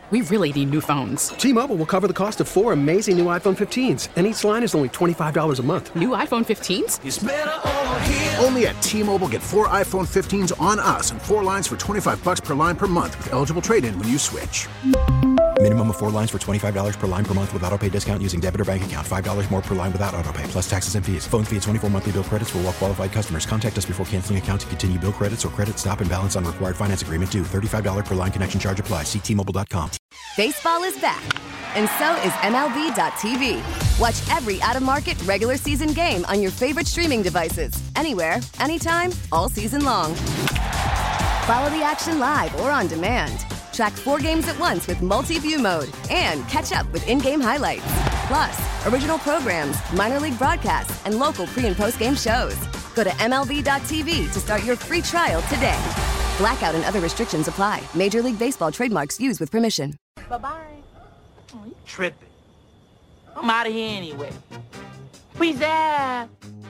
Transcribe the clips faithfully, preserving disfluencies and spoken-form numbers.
We really need new phones. T-Mobile will cover the cost of four amazing new iPhone fifteens, and each line is only twenty-five dollars a month. New iPhone fifteens? It's better over here. Only at T-Mobile, get four iPhone fifteens on us and four lines for twenty-five dollars per line per month with eligible trade-in when you switch. Minimum of four lines for twenty-five dollars per line per month with autopay discount using debit or bank account. five dollars more per line without autopay, plus taxes and fees. Phone fee at twenty-four monthly bill credits for well-qualified customers. Contact us before canceling account to continue bill credits or credit stop and balance on required finance agreement due. thirty-five dollars per line connection charge applies. See T Mobile dot com. Baseball is back, and so is M L B dot T V. Watch every out-of-market regular season game on your favorite streaming devices. Anywhere, anytime, all season long. Follow the action live or on demand. Track four games at once with multi-view mode and catch up with in-game highlights. Plus, original programs, minor league broadcasts, and local pre- and post-game shows. Go to M L B dot T V to start your free trial today. Blackout and other restrictions apply. Major League Baseball trademarks used with permission. Bye-bye. Oh, you tripping. I'm out of here anyway. Peace out.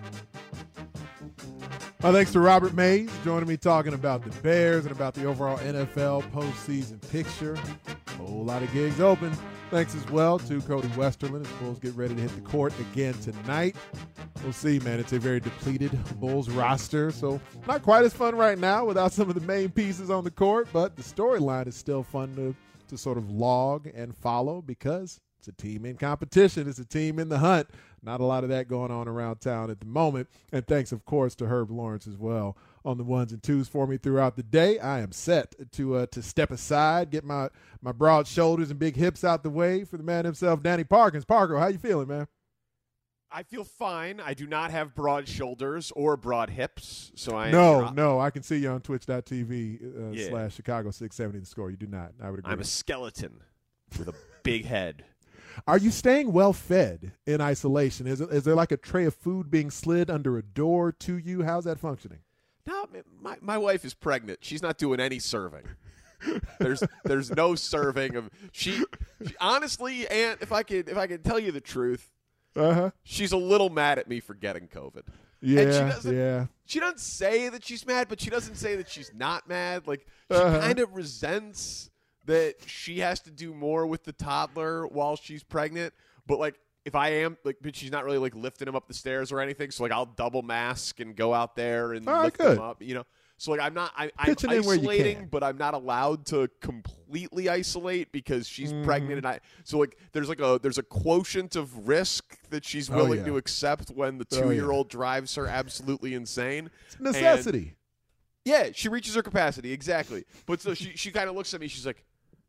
My thanks to Robert Mays joining me talking about the Bears and about the overall N F L postseason picture. A whole lot of gigs open. Thanks as well to Cody Westerland as Bulls get ready to hit the court again tonight. We'll see, man. It's a very depleted Bulls roster, so not quite as fun right now without some of the main pieces on the court, but the storyline is still fun to, to sort of log and follow because it's a team in competition. It's a team in the hunt. Not a lot of that going on around town at the moment. And thanks, of course, to Herb Lawrence as well on the ones and twos for me throughout the day. I am set to uh, to step aside, get my, my broad shoulders and big hips out the way for the man himself, Danny Parkins. Parker, how you feeling, man? I feel fine. I do not have broad shoulders or broad hips, so I no, am no. I can see you on Twitch dot T V uh, yeah. slash Chicago six seventy The Score. You do not. I would agree. I'm a skeleton with a big head. Are you staying well fed in isolation? Is is there like a tray of food being slid under a door to you? How's that functioning? No, my my wife is pregnant. She's not doing any serving. There's there's no serving of she, she honestly, Aunt, if I could if I could tell you the truth. Uh-huh. She's a little mad at me for getting COVID. Yeah, and she doesn't, yeah. She doesn't say that she's mad, but she doesn't say that she's not mad. Like, she uh-huh. kind of resents that she has to do more with the toddler while she's pregnant. But, like, if I am, like, but she's not really, like, lifting him up the stairs or anything. So, like, I'll double mask and go out there and All lift right, him up, you know. So, like, I'm not, I, I'm Pitching in where you isolating, can. but I'm not allowed to completely isolate because she's Mhm. pregnant. And I, so, like, there's like a, there's a quotient of risk that she's Oh, willing yeah. to accept when the Oh, yeah. two-year-old drives her absolutely insane. It's necessity. And, yeah, she reaches her capacity, exactly. But so she, she kind of looks at me, she's like,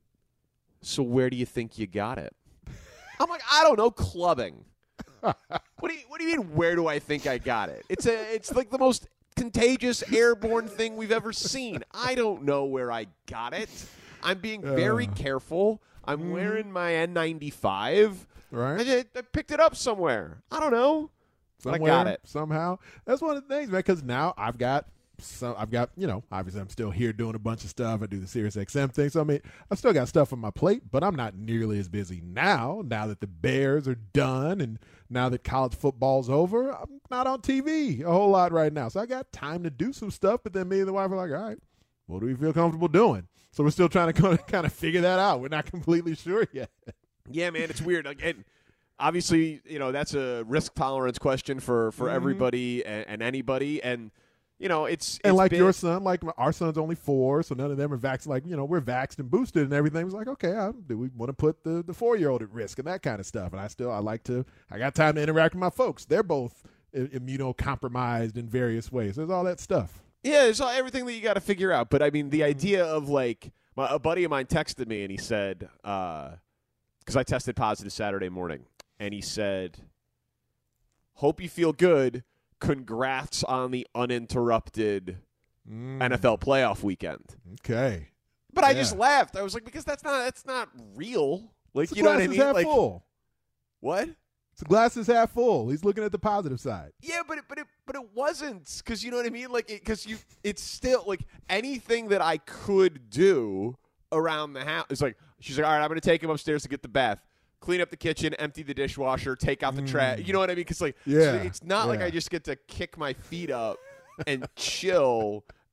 so where do you think you got it? I'm like, I don't know, clubbing. What do you, what do you mean, where do I think I got it? It's a, it's like the most contagious airborne thing we've ever seen. I don't know where I got it. I'm being very Uh, careful. I'm mm. wearing my N ninety-five. Right. I, just, I picked it up somewhere. I don't know. But I Somewhere, got it. somehow. That's one of the things, man, because now I've got some, I've got, you know, obviously I'm still here doing a bunch of stuff. I do the Sirius X M thing. So, I mean, I've still got stuff on my plate, but I'm not nearly as busy now, now that the Bears are done and now that college football's over. I'm not on T V a whole lot right now. So I got time to do some stuff, but then me and the wife are like, all right, what do we feel comfortable doing? So we're still trying to kind of figure that out. We're not completely sure yet. Yeah, man, it's weird. Like, and obviously, you know, that's a risk tolerance question for, for Mhm. everybody and, and anybody. And, you know, it's, And it's like been, your son, like my, our son's only four, so none of them are vaxxed. Like, you know, we're vaxxed and boosted and everything. It was like, okay, I, do we want to put the, the four-year-old at risk and that kind of stuff? And I still, I like to, I got time to interact with my folks. They're both I- immunocompromised in various ways. There's all that stuff. Yeah, there's all, everything that you got to figure out. But, I mean, the idea of, like, my, a buddy of mine texted me and he said, because I tested positive Saturday morning, and he said, hope you feel good. Congrats on the uninterrupted Mm. N F L playoff weekend. Okay. But I Yeah. just laughed. I was like, because that's not that's not real. Like, The you know what glass I is mean? half Like, full. what? The glass is half full. He's looking at the positive side. Yeah, but it, but it but it wasn't, because you know what I mean. Like, because you, it's still like anything that I could do around the house. It's like she's like, all right, I'm going to take him upstairs to get the bath, clean up the kitchen, empty the dishwasher, take out the trash. You know what I mean? Because like, Yeah, it's not like yeah. I just get to kick my feet up and chill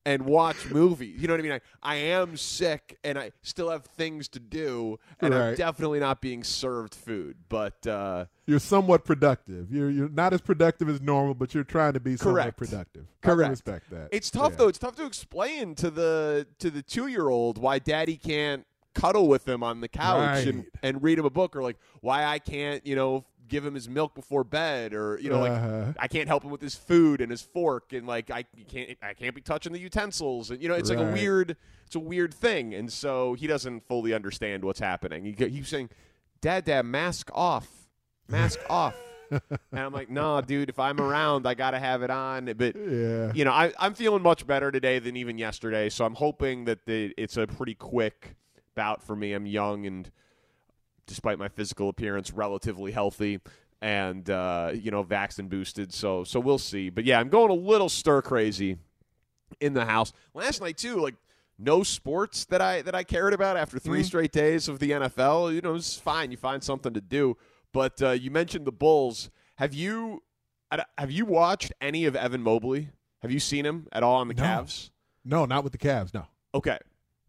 and watch movies. You know what I mean? I, I am sick, and I still have things to do, and Right. I'm definitely not being served food. But uh, You're somewhat productive. You're you're not as productive as normal, but you're trying to be somewhat Correct. productive. I Correct. can respect that. It's tough Yeah. though. It's tough to explain to the to the two year old why Daddy can't cuddle with him on the couch and, Right. and read him a book, or like why I can't, you know, give him his milk before bed, or you know, Uh-huh. like I can't help him with his food and his fork, and like I can't I can't be touching the utensils, and you know, it's like a Right. weird it's a weird thing, and so he doesn't fully understand what's happening. He he keeps saying, "Dad, Dad, mask off, mask off." And I'm like, no, dude, if I'm around, I got to have it on. But, Yeah. you know, I, I'm feeling much better today than even yesterday. So I'm hoping that the, it's a pretty quick bout for me. I'm young and, despite my physical appearance, relatively healthy and, uh, you know, vaxxed and boosted. So, so we'll see. But, yeah, I'm going a little stir crazy in the house. Last night, too, like, no sports that I that I cared about after three Mm. straight days of the N F L. You know, it's fine. You find something to do. But uh, you mentioned the Bulls. Have you have you watched any of Evan Mobley? Have you seen him at all on the No. Cavs? No, not with the Cavs. No. Okay.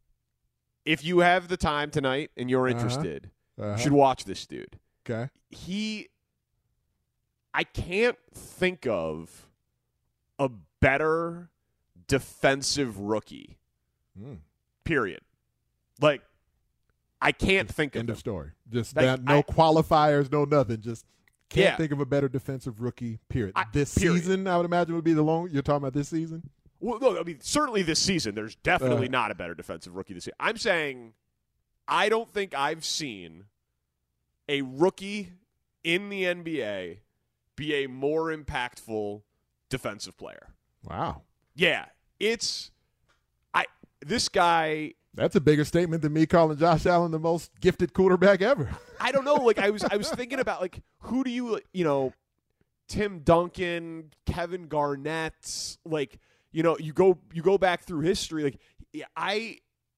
If you have the time tonight and you're Uh-huh. interested, Uh-huh. you should watch this dude. Okay. He, I can't think of a better defensive rookie. Mm. Period. Like, I can't think of End him. of story. Just Like, that, no I- qualifiers, no nothing. Just can't Yeah. think of a better defensive rookie. Period. I- this period. season, I would imagine, would be the long. You're talking about this season. Well, no, I mean, certainly this season, there's definitely Uh. not a better defensive rookie this year. I'm saying I don't think I've seen a rookie in the N B A be a more impactful defensive player. Wow. Yeah, it's I this guy That's a bigger statement than me calling Josh Allen the most gifted quarterback ever. I don't know, like I was I was thinking about like who do you you know Tim Duncan, Kevin Garnett, like you know, you go you go back through history like yeah, I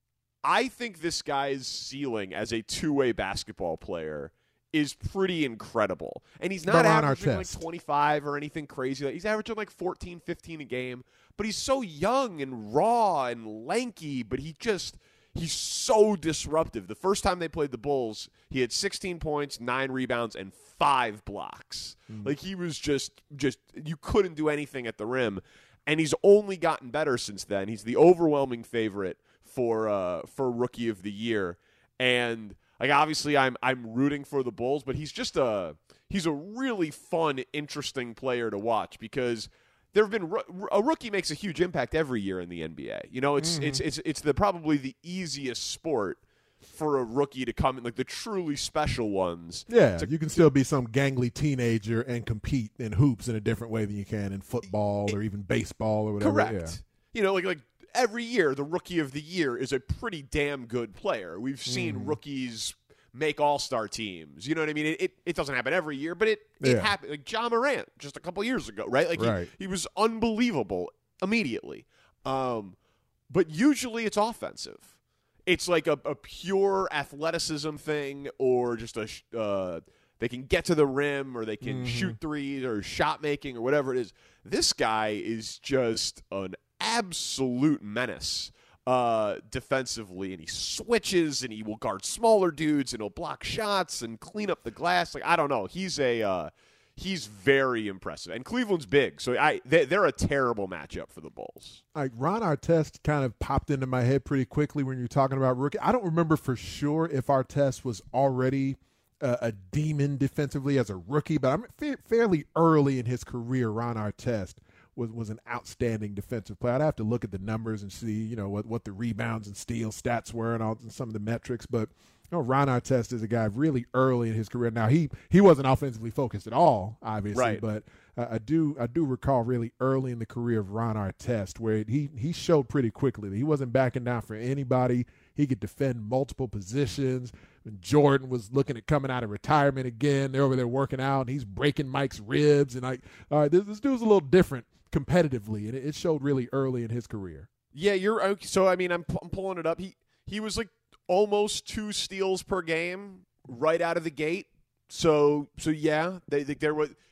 I think this guy's ceiling as a two-way basketball player is pretty incredible. And he's not About Ron averaging like Artest. twenty-five or anything crazy. He's averaging like fourteen, fifteen a game, but he's so young and raw and lanky, but he just he's so disruptive. The first time they played the Bulls, he had sixteen points, nine rebounds, and five blocks. Mm. Like he was just just you couldn't do anything at the rim. And he's only gotten better since then. He's the overwhelming favorite for uh, for Rookie of the Year. And like obviously I'm I'm rooting for the Bulls, but he's just a he's a really fun, interesting player to watch because there have been a rookie makes a huge impact every year in the N B A. You know, it's mm-hmm. it's it's it's the probably the easiest sport for a rookie to come in, like the truly special ones. Yeah, to, you can still be some gangly teenager and compete in hoops in a different way than you can in football it, or even baseball or whatever. Correct. Yeah. You know, like like every year, the Rookie of the Year is a pretty damn good player. We've seen mm. rookies make all-star teams. You know what I mean? It it, it doesn't happen every year, but it, it yeah. happened. Like John Morant just a couple years ago, right? Like right. He, he was unbelievable immediately. Um, but usually it's offensive. It's like a, a pure athleticism thing or just a uh, they can get to the rim or they can mm-hmm. shoot threes or shot making or whatever it is. This guy is just an absolute menace uh, defensively, and he switches and he will guard smaller dudes and he'll block shots and clean up the glass. Like I don't know, he's a uh, he's very impressive, and Cleveland's big, so I they, they're a terrible matchup for the Bulls. Like Ron Artest kind of popped into my head pretty quickly when you're talking about rookie. I don't remember for sure if Artest was already uh, a demon defensively as a rookie, but I'm fa- fairly early in his career. Ron Artest was was an outstanding defensive player. I'd have to look at the numbers and see, you know, what, what the rebounds and steal stats were and all and some of the metrics. But you know, Ron Artest is a guy really early in his career. Now he he wasn't offensively focused at all, obviously, right. but uh, I do I do recall really early in the career of Ron Artest where he he showed pretty quickly that he wasn't backing down for anybody. He could defend multiple positions. When Jordan was looking at coming out of retirement again, they're over there working out, and he's breaking Mike's ribs. And like, all right, this, this dude's a little different competitively, and it, it showed really early in his career. Yeah, you're so. I mean, I'm I'm pulling it up. He he was like almost two steals per game right out of the gate. So so yeah, they, they there was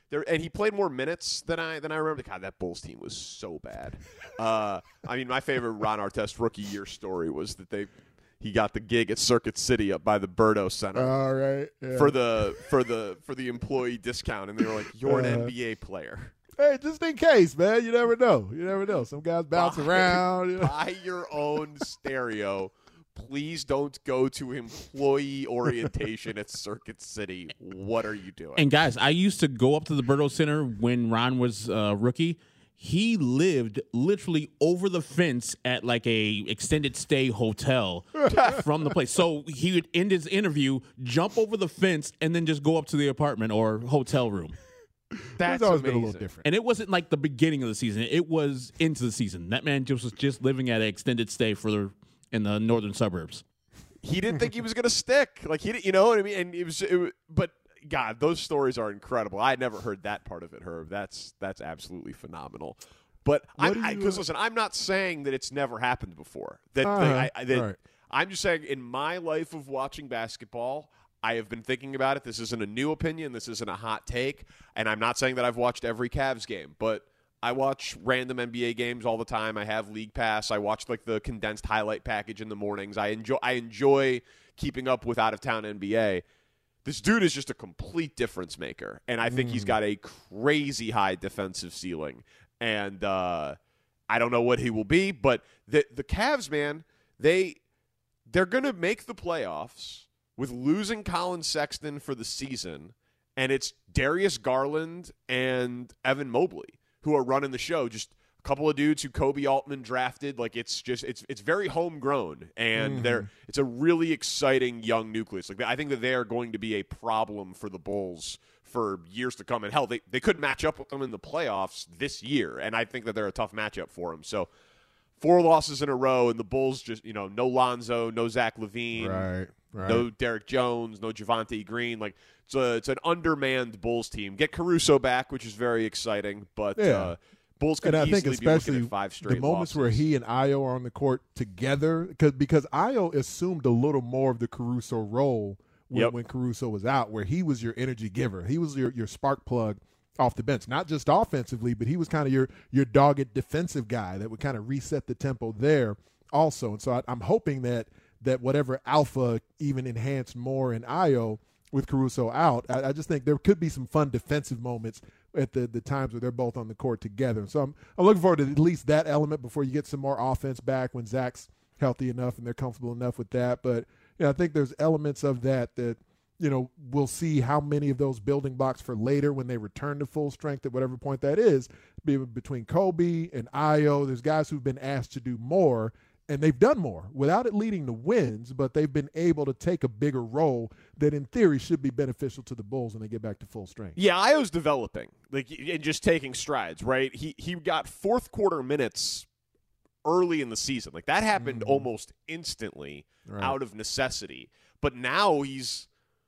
there, and he played more minutes than I than I remember. God, that Bulls team was so bad. Uh, I mean, my favorite Ron Artest rookie year story was that they he got the gig at Circuit City up by the Berto Center. All right, yeah. for the for the for the employee discount, and they were like, "You're an Uh, N B A player." Hey, just in case, man. You never know. You never know. Some guys bounce buy, around. You know? Buy your own stereo. Please don't go to employee orientation at Circuit City. What are you doing? And guys, I used to go up to the Berto Center when Ron was a uh, rookie. He lived literally over the fence at like a extended stay hotel from the place. So he would end his interview, jump over the fence, and then just go up to the apartment or hotel room. That's it's always amazing. been a little different. And it wasn't like the beginning of the season. It was into the season. That man just was just living at an extended stay for the, in the northern suburbs. He didn't think he was going to stick. Like he, didn't, you know what I mean? And it was, it was, but God, those stories are incredible. I never heard that part of it, Herb. That's that's absolutely phenomenal. But What I'm do you- because listen, I'm not saying that it's never happened before. That, Uh-huh. that, I, that Right. I'm just saying in my life of watching basketball, I have been thinking about it. This isn't a new opinion. This isn't a hot take. And I'm not saying that I've watched every Cavs game, but I watch random N B A games all the time. I have League Pass. I watch like the condensed highlight package in the mornings. I enjoy I enjoy keeping up with out of town N B A. This dude is just a complete difference maker, and I think he's got a crazy high defensive ceiling. And uh, I don't know what he will be, but the the Cavs, man, they they're gonna make the playoffs with losing Colin Sexton for the season, and it's Darius Garland and Evan Mobley who are running the show. Just a couple of dudes who Kobe Altman drafted. Like it's just it's it's very homegrown, and Mm-hmm. they're it's a really exciting young nucleus. Like I think that they are going to be a problem for the Bulls for years to come. And hell, they they could match up with them in the playoffs this year, and I think that they're a tough matchup for them. So four losses in a row, and the Bulls just you know no Lonzo, no Zach LaVine, Right, right. no Derek Jones, no Javonte Green. Like it's a, it's an undermanned Bulls team. Get Caruso back, which is very exciting, but Yeah. uh, Bulls could and I easily think be looking especially at five straight the moments losses. where he and Io are on the court together, because because Io assumed a little more of the Caruso role when, Yep. when Caruso was out, where he was your energy giver. He was your, your spark plug off the bench, not just offensively, but he was kind of your your dogged defensive guy that would kind of reset the tempo there also. And so I, I'm hoping that that whatever alpha even enhanced more in Io with Caruso out, I, I just think there could be some fun defensive moments at the, the times where they're both on the court together. So I'm, I'm looking forward to at least that element before you get some more offense back when Zach's healthy enough and they're comfortable enough with that. But you know, I think there's elements of that that, you know, we'll see how many of those building blocks for later when they return to full strength at whatever point that is, be between Kobe and Io. There's guys who've been asked to do more, and they've done more without it leading to wins, but they've been able to take a bigger role that in theory should be beneficial to the Bulls when they get back to full strength. Yeah, Io's developing, like and just taking strides, right? He he got fourth quarter minutes early in the season. Like that happened Mm-hmm. almost instantly Right. out of necessity. But now he's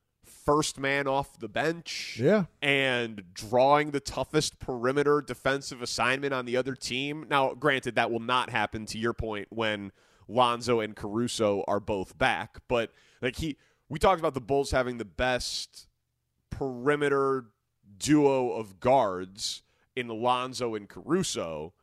first man off the bench. Yeah. And drawing the toughest perimeter defensive assignment on the other team. Now, granted, that will not happen, to your point, when Lonzo and Caruso are both back. But like he we talked about the Bulls having the best perimeter duo of guards in Lonzo and Caruso.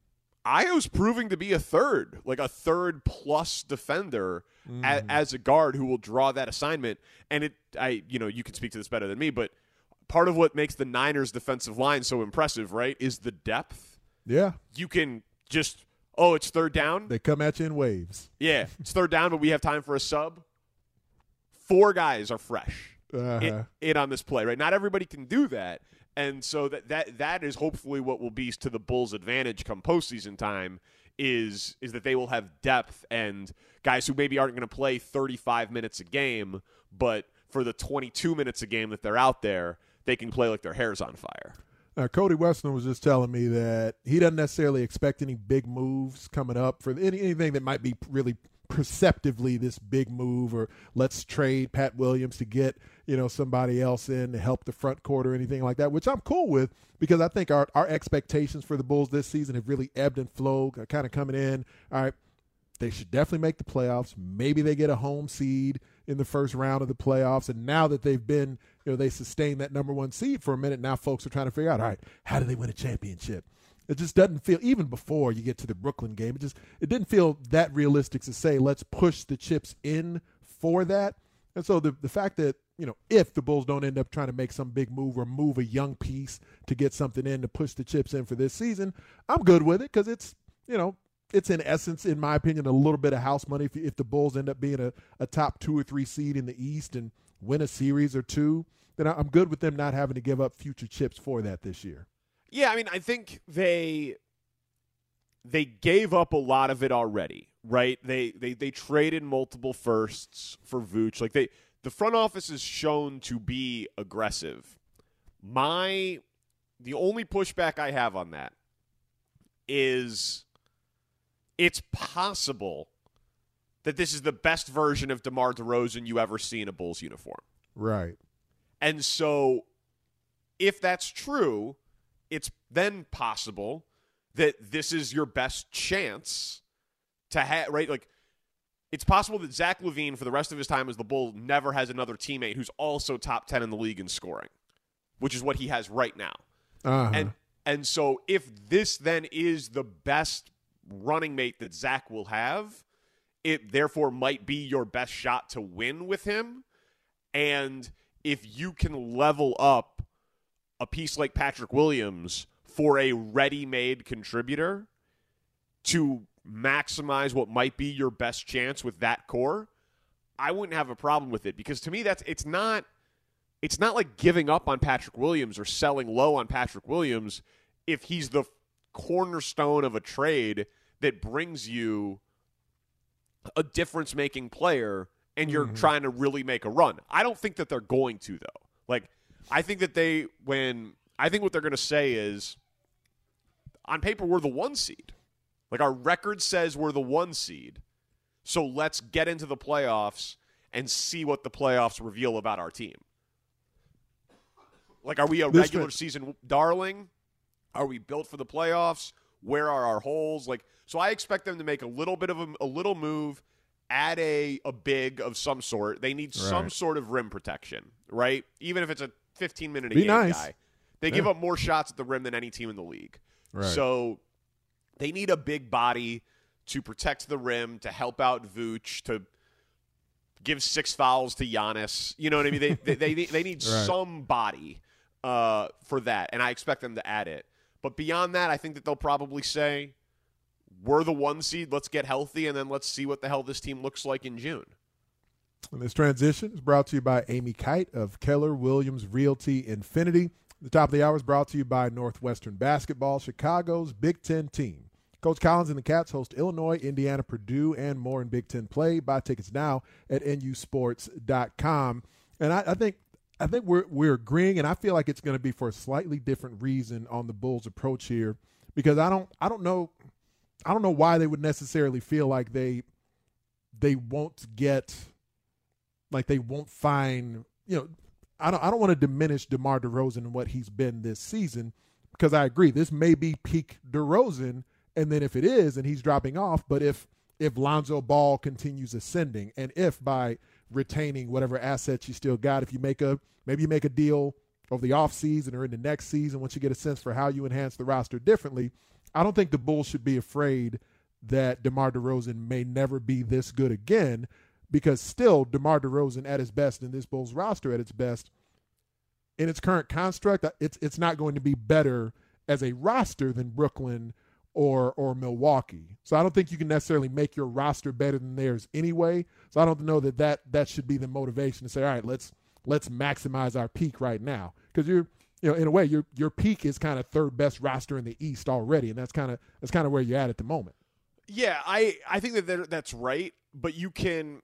Io's proving to be a third, like a third plus defender Mm. a, as a guard who will draw that assignment. And it, I, you know, you can speak to this better than me, but part of what makes the Niners' defensive line so impressive, right, is the depth. Yeah. You can just, oh, it's third down. They come at you in waves. Yeah, it's third down, but we have time for a sub. Four guys are fresh Uh-huh. in, in on this play, right? Not everybody can do that. And so that, that that is hopefully what will be to the Bulls' advantage come postseason time is is that they will have depth and guys who maybe aren't going to play thirty-five minutes a game, but for the twenty-two minutes a game that they're out there, they can play like their hair's on fire. Uh, Cody Western was just telling me that he doesn't necessarily expect any big moves coming up for any, anything that might be really perceptively this big move, or let's trade Pat Williams to get, you know, somebody else in to help the front court or anything like that, which I'm cool with because I think our, our expectations for the Bulls this season have really ebbed and flowed, kind of coming in. All right, they should definitely make the playoffs. Maybe they get a home seed, in the first round of the playoffs. And now that they've been, you know, they sustained that number one seed for a minute, now folks are trying to figure out, all right, how do they win a championship? It just doesn't feel, even before you get to the Brooklyn game, it just it didn't feel that realistic to say, let's push the chips in for that. And so the the fact that, you know, if the Bulls don't end up trying to make some big move or move a young piece to get something in to push the chips in for this season, I'm good with it because it's, you know, it's in essence, in my opinion, a little bit of house money if, if the Bulls end up being a, a top two or three seed in the East and win a series or two, then I'm good with them not having to give up future chips for that this year. Yeah, I mean, I think they they gave up a lot of it already, right? They they they traded multiple firsts for Vooch. Like they the front office is shown to be aggressive. My the only pushback I have on that is it's possible that this is the best version of DeMar DeRozan you ever see in a Bulls uniform. Right. And so if that's true, it's then possible that this is your best chance to have, right? Like, it's possible that Zach LaVine, for the rest of his time as the Bull, never has another teammate who's also top ten in the league in scoring, which is what he has right now. Uh-huh. And and so if this then is the best running mate that Zach will have, it therefore might be your best shot to win with him. And if you can level up a piece like Patrick Williams for a ready-made contributor to maximize what might be your best chance with that core, I wouldn't have a problem with it, because to me that's it's not it's not like giving up on Patrick Williams or selling low on Patrick Williams if he's the cornerstone of a trade that brings you a difference-making player and you're mm-hmm. trying to really make a run. I don't think that they're going to, though. Like, I think that they, when, I think what they're going to say is, on paper, we're the one seed. Like, our record says we're the one seed. So let's get into the playoffs and see what the playoffs reveal about our team. Like, are we a this regular season darling? Are we built for the playoffs? Where are our holes? Like, so I expect them to make a little bit of a, a little move, add a, a big of some sort. They need right. some sort of rim protection, right? Even if it's a fifteen-minute a game nice. guy. They yeah. give up more shots at the rim than any team in the league. Right. So they need a big body to protect the rim, to help out Vooch, to give six fouls to Giannis. You know what I mean? They they, they, they need right. some body uh, for that, and I expect them to add it. But beyond that, I think that they'll probably say, we're the one seed, let's get healthy, and then let's see what the hell this team looks like in June. And this transition is brought to you by Amy Kite of Keller Williams Realty Infinity. The top of the hour is brought to you by Northwestern Basketball, Chicago's Big Ten team. Coach Collins and the Cats host Illinois, Indiana, Purdue, and more in Big Ten play. Buy tickets now at N U sports dot com. And I, I think I think we're we're agreeing, and I feel like it's going to be for a slightly different reason on the Bulls' approach here, because I don't I don't know I don't know why they would necessarily feel like they they won't get like they won't find, you know, I don't I don't want to diminish DeMar DeRozan and what he's been this season, because I agree this may be peak DeRozan, and then if it is and he's dropping off, but if if Lonzo Ball continues ascending, and if by retaining whatever assets you still got, if you make a maybe you make a deal over the offseason or in the next season, once you get a sense for how you enhance the roster differently, I don't think the Bulls should be afraid that DeMar DeRozan may never be this good again, because still DeMar DeRozan at his best in this Bulls roster at its best in its current construct, it's it's not going to be better as a roster than Brooklyn or or Milwaukee. So I don't think you can necessarily make your roster better than theirs anyway. So I don't know that that, that should be the motivation to say, all right, let's let's maximize our peak right now, because you're you know in a way your your peak is kind of third best roster in the East already, and that's kind of that's kind of where you're at at the moment. Yeah, I I think that that's right, but you can.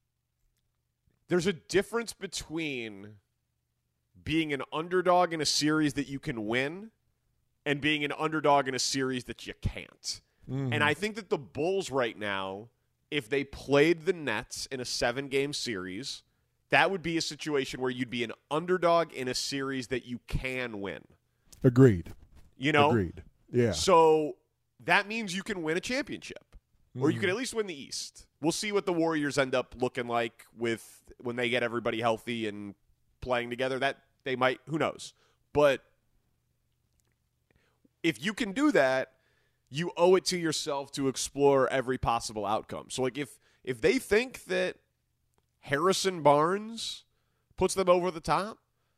There's a difference between being an underdog in a series that you can win and being an underdog in a series that you can't. Mm. And I think that the Bulls right now, if they played the Nets in a seven-game series, that would be a situation where you'd be an underdog in a series that you can win. Agreed. You know? Agreed. Yeah. So that means you can win a championship, mm. or you can at least win the East. We'll see what the Warriors end up looking like with when they get everybody healthy and playing together. That they might, who knows? But if you can do that, you owe it to yourself to explore every possible outcome. So, like, if if they think that Harrison Barnes puts them over the top,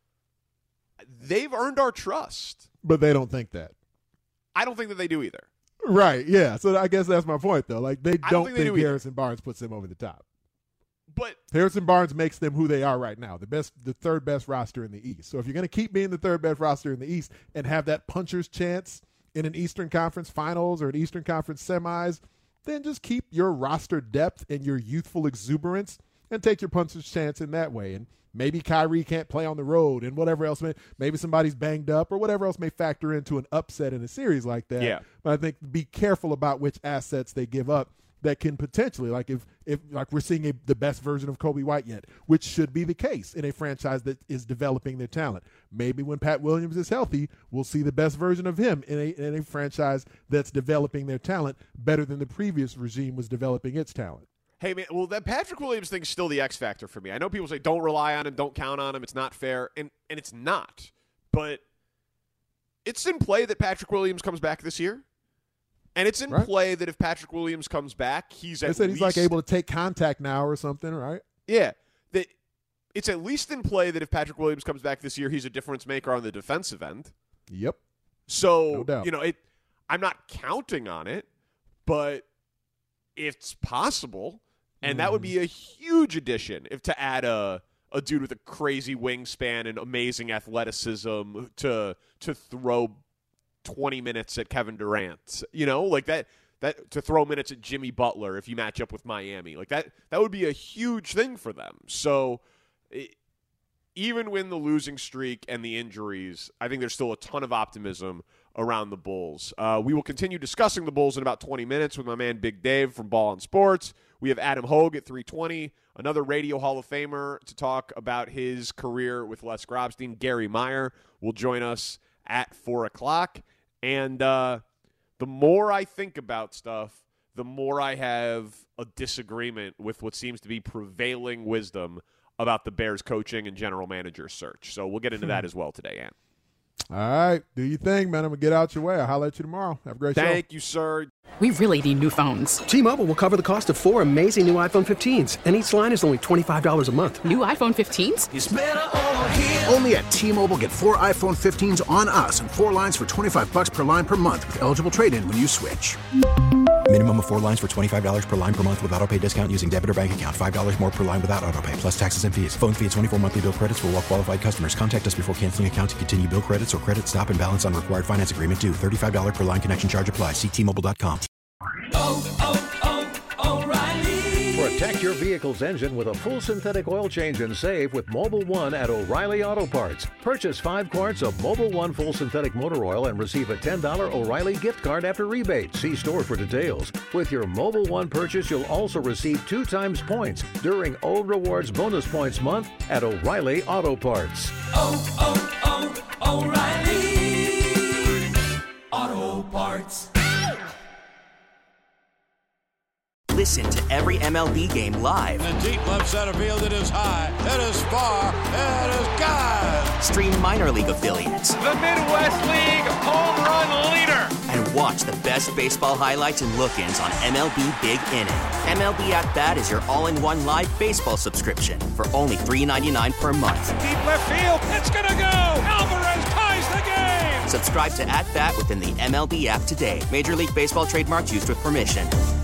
they've earned our trust. But they don't think that. I don't think that they do either. Right, yeah. So I guess that's my point, though. Like, they don't, don't think, think they do Harrison either. Barnes puts them over the top. But Harrison Barnes makes them who they are right now, the best, the third best roster in the East. So if you're going to keep being the third best roster in the East and have that puncher's chance in an Eastern Conference Finals or an Eastern Conference semis, then just keep your roster depth and your youthful exuberance and take your puncher's chance in that way. And maybe Kyrie can't play on the road and whatever else. May, maybe somebody's banged up or whatever else may factor into an upset in a series like that. Yeah. But I think be careful about which assets they give up that can potentially, like if, if like we're seeing a, the best version of Kobe White yet, which should be the case in a franchise that is developing their talent. Maybe when Pat Williams is healthy, we'll see the best version of him in a, in a franchise that's developing their talent better than the previous regime was developing its talent. Hey, man, well, that Patrick Williams thing is still the X factor for me. I know people say don't rely on him, don't count on him, it's not fair, and, and it's not. But it's in play that Patrick Williams comes back this year. And it's in right. play that if Patrick Williams comes back, he's at they said least... he's like able to take contact now or something, right? Yeah. That it's at least in play that if Patrick Williams comes back this year, he's a difference maker on the defensive end. Yep. So, no doubt. you know, it. I'm not counting on it, but it's possible. And mm. that would be a huge addition if to add a a dude with a crazy wingspan and amazing athleticism to to throw twenty minutes at Kevin Durant, you know, like that, that to throw minutes at Jimmy Butler if you match up with Miami, like that, that would be a huge thing for them. So it, even when the losing streak and the injuries, I think there's still a ton of optimism around the Bulls. Uh, we will continue discussing the Bulls in about twenty minutes with my man Big Dave from Ball and Sports. We have Adam Hogue at three twenty, another radio Hall of Famer to talk about his career with Les Grobstein. Gary Meyer will join us at four o'clock. And uh, the more I think about stuff, the more I have a disagreement with what seems to be prevailing wisdom about the Bears coaching and general manager search. So we'll get into that as well today, Ann. All right. Do your thing, man. I'm going to get out your way. I'll holler at you tomorrow. Have a great Thank show. Thank you, sir. We really need new phones. T-Mobile will cover the cost of four amazing new iPhone fifteens, and each line is only twenty-five dollars a month. New iPhone fifteens? It's better over here. Only at T-Mobile, get four iPhone fifteens on us and four lines for twenty-five dollars per line per month with eligible trade-in when you switch. Minimum of four lines for twenty-five dollars per line per month with autopay discount using debit or bank account. five dollars more per line without autopay, plus taxes and fees. Phone fee at twenty-four monthly bill credits for well-qualified customers. Contact us before canceling account to continue bill credits or credit stop and balance on required finance agreement due. thirty-five dollars per line connection charge applies. See T Mobile dot com. Oh, oh, oh, O'Reilly. Protect your vehicle's engine with a full synthetic oil change and save with Mobil one at O'Reilly Auto Parts. Purchase five quarts of Mobil one full synthetic motor oil and receive a ten dollars O'Reilly gift card after rebate. See store for details. With your Mobil one purchase, you'll also receive two times points during O Rewards Bonus Points Month at O'Reilly Auto Parts. Oh, oh, oh, O'Reilly Auto Parts. Listen to every M L B game live. In the deep left center field, it is high, it is far, it is gone. Stream minor league affiliates. The Midwest League home run leader. And watch the best baseball highlights and look-ins on M L B Big Inning. M L B At Bat is your all-in-one live baseball subscription for only three dollars and ninety-nine cents per month. Deep left field, it's gonna go. Alvarez ties the game. Subscribe to At Bat within the M L B app today. Major League Baseball trademarks used with permission.